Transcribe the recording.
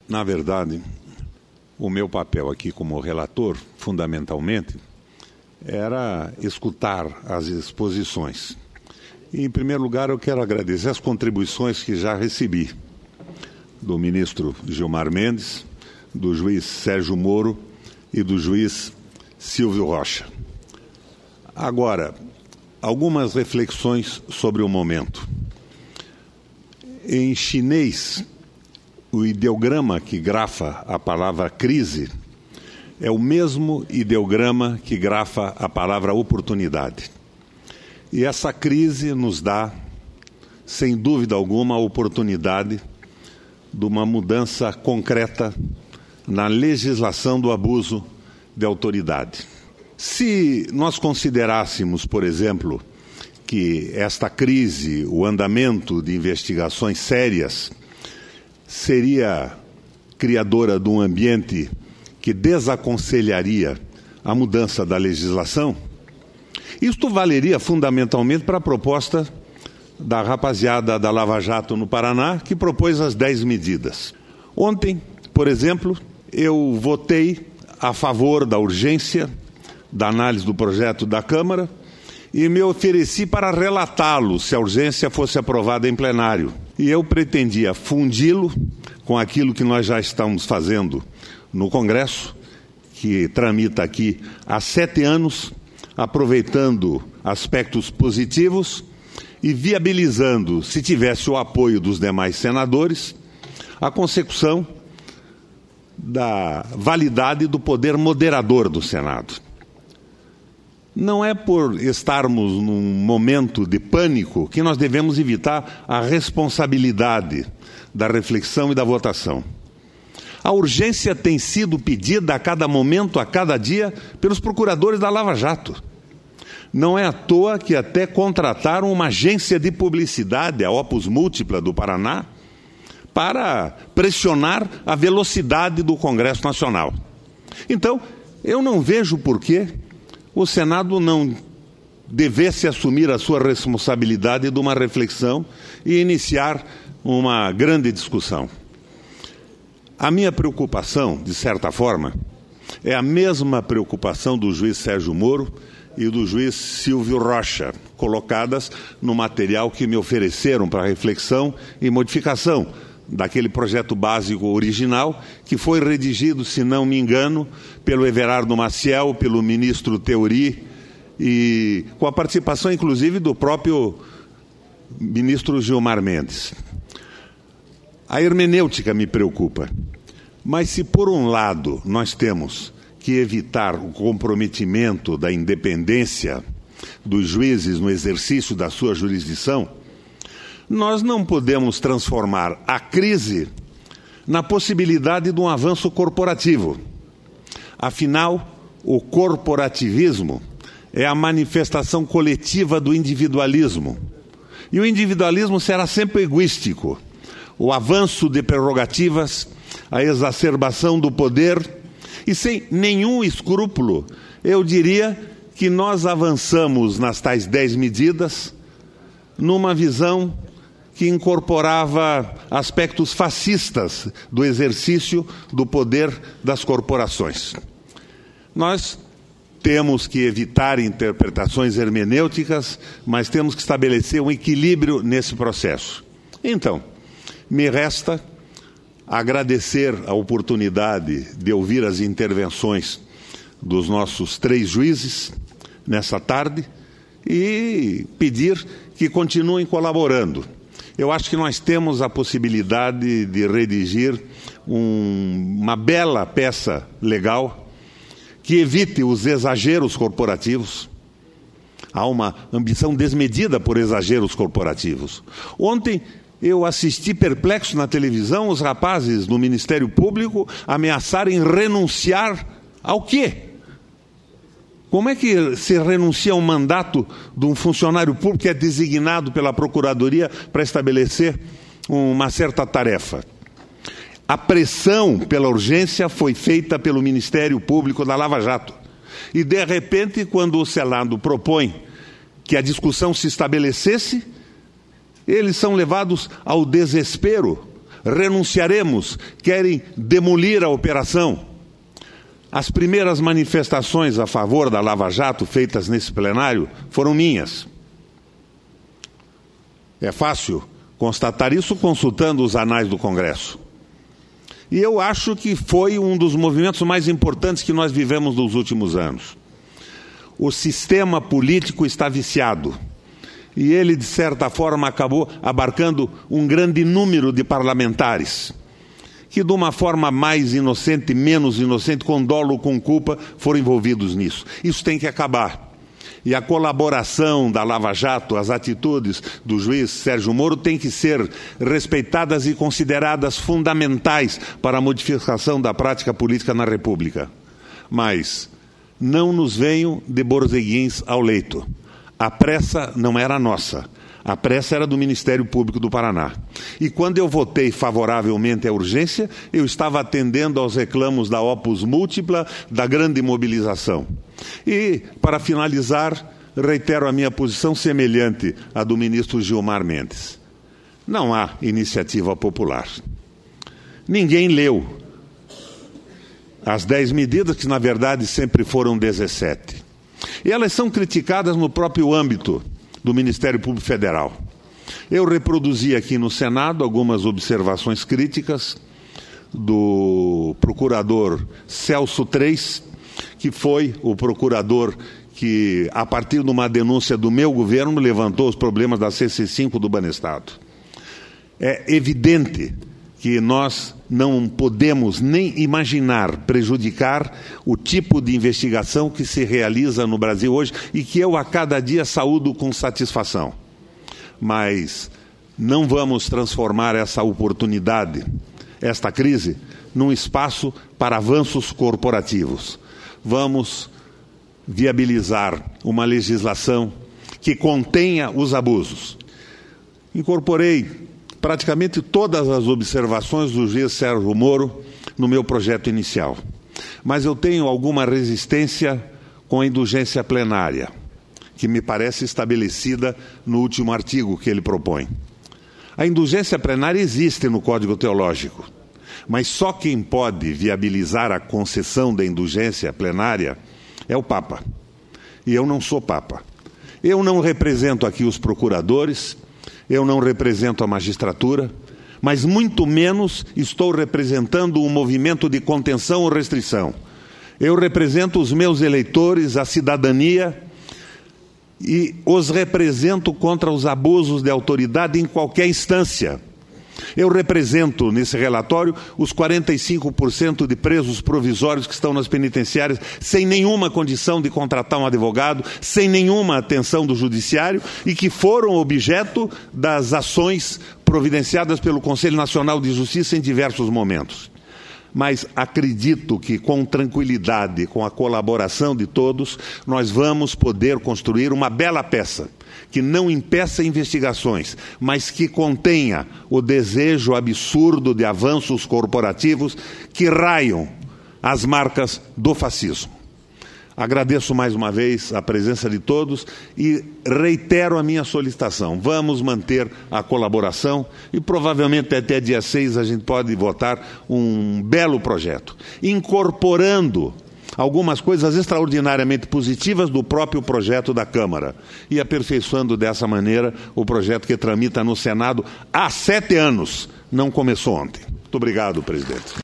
Na verdade, o meu papel aqui como relator, fundamentalmente, era escutar as exposições. E, em primeiro lugar, eu quero agradecer as contribuições que já recebi do ministro Gilmar Mendes, do juiz Sérgio Moro e do juiz Silvio Rocha. Agora, algumas reflexões sobre o momento. Em chinês, o ideograma que grafa a palavra crise é o mesmo ideograma que grafa a palavra oportunidade. E essa crise nos dá, sem dúvida alguma, a oportunidade de uma mudança concreta na legislação do abuso de autoridade. Se nós considerássemos, por exemplo, que esta crise, o andamento de investigações sérias, seria criadora de um ambiente que desaconselharia a mudança da legislação, isto valeria fundamentalmente para a proposta da rapaziada da Lava Jato no Paraná, que propôs as 10 medidas. Ontem, por exemplo, eu votei a favor da urgência da análise do projeto da Câmara e me ofereci para relatá-lo se a urgência fosse aprovada em plenário. E eu pretendia fundi-lo com aquilo que nós já estamos fazendo no Congresso, que tramita aqui há 7 anos, aproveitando aspectos positivos e viabilizando, se tivesse o apoio dos demais senadores, a consecução da validade do poder moderador do Senado. Não é por estarmos num momento de pânico que nós devemos evitar a responsabilidade da reflexão e da votação. A urgência tem sido pedida a cada momento, a cada dia, pelos procuradores da Lava Jato. Não é à toa que até contrataram uma agência de publicidade, a Opus Múltipla do Paraná, para pressionar a velocidade do Congresso Nacional. Então, eu não vejo por que o Senado não devesse assumir a sua responsabilidade de uma reflexão e iniciar uma grande discussão. A minha preocupação, de certa forma, é a mesma preocupação do juiz Sérgio Moro e do juiz Silvio Rocha, colocadas no material que me ofereceram para reflexão e modificação daquele projeto básico original, que foi redigido, se não me engano, pelo Everardo Maciel, pelo ministro Theory, e com a participação, inclusive, do próprio ministro Gilmar Mendes. A hermenêutica me preocupa, mas se, por um lado, nós temos que evitar o comprometimento da independência dos juízes no exercício da sua jurisdição, nós não podemos transformar a crise na possibilidade de um avanço corporativo. Afinal, o corporativismo é a manifestação coletiva do individualismo. E o individualismo será sempre egoístico. O avanço de prerrogativas, a exacerbação do poder, e sem nenhum escrúpulo, eu diria que nós avançamos nas tais 10 medidas numa visão que incorporava aspectos fascistas do exercício do poder das corporações. Nós temos que evitar interpretações hermenêuticas, mas temos que estabelecer um equilíbrio nesse processo. Então, me resta agradecer a oportunidade de ouvir as intervenções dos nossos 3 juízes nessa tarde e pedir que continuem colaborando. Eu acho que nós temos a possibilidade de redigir uma bela peça legal que evite os exageros corporativos. Há uma ambição desmedida por exageros corporativos. Ontem eu assisti perplexo na televisão os rapazes do Ministério Público ameaçarem renunciar ao quê? Como é que se renuncia a um mandato de um funcionário público que é designado pela Procuradoria para estabelecer uma certa tarefa? A pressão pela urgência foi feita pelo Ministério Público da Lava Jato. E, de repente, quando o Senado propõe que a discussão se estabelecesse, eles são levados ao desespero, renunciaremos, querem demolir a operação. As primeiras manifestações a favor da Lava Jato feitas nesse plenário foram minhas. É fácil constatar isso consultando os anais do Congresso. E eu acho que foi um dos movimentos mais importantes que nós vivemos nos últimos anos. O sistema político está viciado. E ele, de certa forma, acabou abarcando um grande número de parlamentares, que de uma forma mais inocente, menos inocente, com dolo ou com culpa, foram envolvidos nisso. Isso tem que acabar. E a colaboração da Lava Jato, as atitudes do juiz Sérgio Moro têm que ser respeitadas e consideradas fundamentais para a modificação da prática política na República. Mas não nos venham de borzeguins ao leito. A pressa não era nossa. A pressa era do Ministério Público do Paraná. E quando eu votei favoravelmente à urgência, eu estava atendendo aos reclamos da Opus Múltipla, da grande mobilização. E, para finalizar, reitero a minha posição semelhante à do ministro Gilmar Mendes. Não há iniciativa popular. Ninguém leu as 10 medidas, que na verdade sempre foram 17. E elas são criticadas no próprio âmbito do Ministério Público Federal. Eu reproduzi aqui no Senado algumas observações críticas do procurador Celso Treis, que foi o procurador que, a partir de uma denúncia do meu governo, levantou os problemas da CC5 do Banestado. É evidente que nós não podemos nem imaginar prejudicar o tipo de investigação que se realiza no Brasil hoje e que eu a cada dia saúdo com satisfação. Mas não vamos transformar essa oportunidade, esta crise, num espaço para avanços corporativos. Vamos viabilizar uma legislação que contenha os abusos. Incorporei praticamente todas as observações do juiz Sérgio Moro no meu projeto inicial. Mas eu tenho alguma resistência com a indulgência plenária, que me parece estabelecida no último artigo que ele propõe. A indulgência plenária existe no Código Teológico, mas só quem pode viabilizar a concessão da indulgência plenária é o Papa. E eu não sou Papa. Eu não represento aqui os procuradores, eu não represento a magistratura, mas muito menos estou representando um movimento de contenção ou restrição. Eu represento os meus eleitores, a cidadania, e os represento contra os abusos de autoridade em qualquer instância. Eu represento, nesse relatório, os 45% de presos provisórios que estão nas penitenciárias sem nenhuma condição de contratar um advogado, sem nenhuma atenção do judiciário e que foram objeto das ações providenciadas pelo Conselho Nacional de Justiça em diversos momentos. Mas acredito que, com tranquilidade, com a colaboração de todos, nós vamos poder construir uma bela peça que não impeça investigações, mas que contenha o desejo absurdo de avanços corporativos que raiam as marcas do fascismo. Agradeço mais uma vez a presença de todos e reitero a minha solicitação. Vamos manter a colaboração e provavelmente até dia 6 a gente pode votar um belo projeto, incorporando algumas coisas extraordinariamente positivas do próprio projeto da Câmara e aperfeiçoando dessa maneira o projeto que tramita no Senado há 7 anos, não começou ontem. Muito obrigado, presidente.